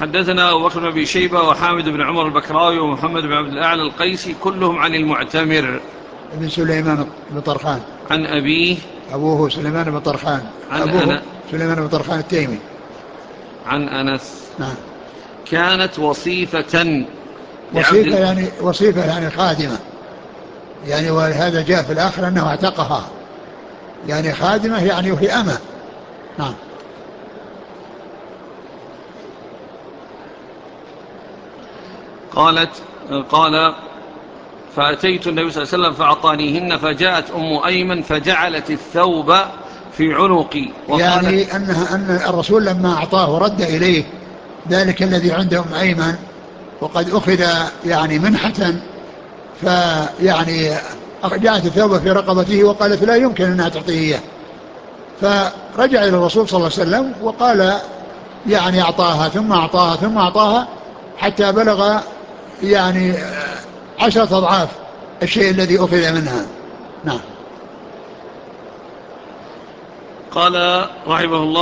حدثنا أبو بكر بن أبي شيبة وحامد بن عمر البكراوي ومحمد بن عبد الأعلى القيسي كلهم عن المعتمر ابن سليمان بن طرخان عن أبيه أبوه سليمان بن طرخان أبوه سليمان بن طرخان التيمي عن أنس. نعم. كانت وصيفة وصيفة يعني خادمة يعني، وهذا جاء في الآخر أنه اعتقها يعني خادمة يعني وهي أمة. نعم. قال فأتيت النبي صلى الله عليه وسلم فأعطانيهن فجاءت أم أيمن فجعلت الثوب في عنقي يعني أن الرسول لما أعطاه ورد إليه ذلك الذي عند أم أيمن وقد أخذ يعني منحة، فيعني جاءت الثوب في رقبته وقالت لا يمكن أنها تعطيه، فرجع إلى الرسول صلى الله عليه وسلم وقال يعني أعطاها ثم أعطاها ثم أعطاها حتى بلغ يعني 10 أضعاف الشيء الذي أخذ منها. نعم. قال رحمه الله